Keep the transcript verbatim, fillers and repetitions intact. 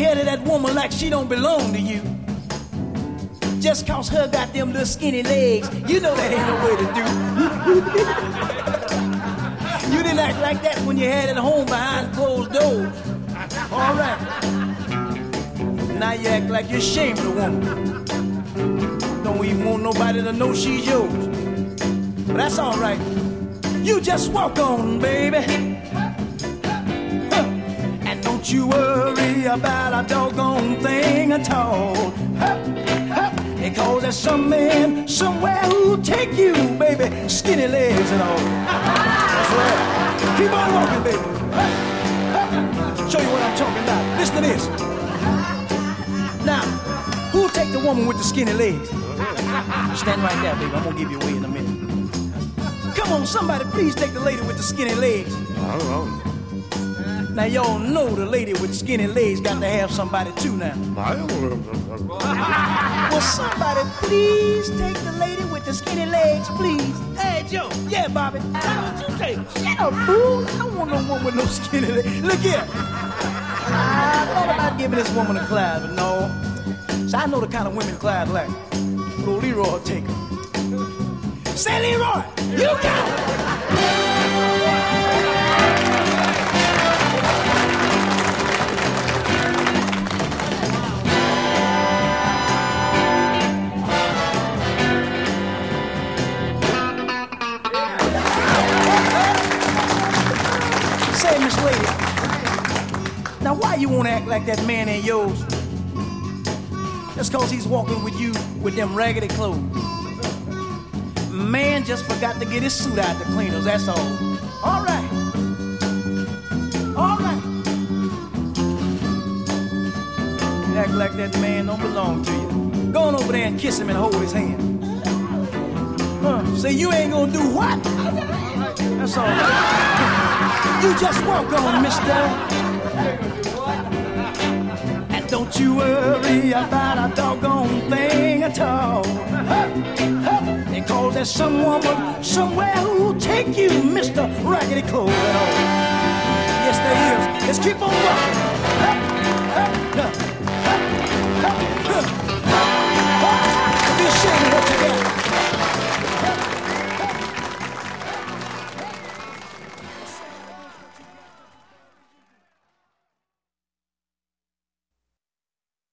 ahead of that woman like she don't belong to you. Just cause her got them little skinny legs, you know that ain't no way to do. You didn't act like that when you had it home behind closed doors. All right. Now you act like you're ashamed of the woman. Don't even want nobody to know she's yours. But that's all right. You just walk on, baby. Huh. And don't you worry about a doggone thing at all. Huh. Huh. Because there's some man somewhere who'll take you, baby. Skinny legs and all. That's right. Keep on walking, baby. Huh. Huh. Show you what I'm talking about. Listen to this. Now, who'll take the woman with the skinny legs? Stand right there, baby. I'm gonna give you away in a minute. Come on, somebody please take the lady with the skinny legs. I don't know. Now y'all know the lady with skinny legs got to have somebody too now. I don't know. Will somebody please take the lady with the skinny legs, please? Hey, Joe. Yeah, Bobby. How would you take her? Shut up, fool. I don't want no one with no skinny legs. Look here. I thought about giving this woman a Clyde, but no. So I know the kind of women Clyde like. Little Leroy will take her. Say, Leroy, you got it. Say, Miss Lady, now why you want to act like that man ain't yours? Just cause he's walking with you with them raggedy clothes. Man just forgot to get his suit out the cleaners, that's all. All right. All right. You act like that man don't belong to you. Go on over there and kiss him and hold his hand. Huh. Say you ain't gonna do what? That's all right. You just walk on, mister. And don't you worry about a doggone thing at all. Huh. Huh. Because there's some woman somewhere who'll take you, Mister Raggedy Clothes and all. Yes, there is. Let's keep on walking.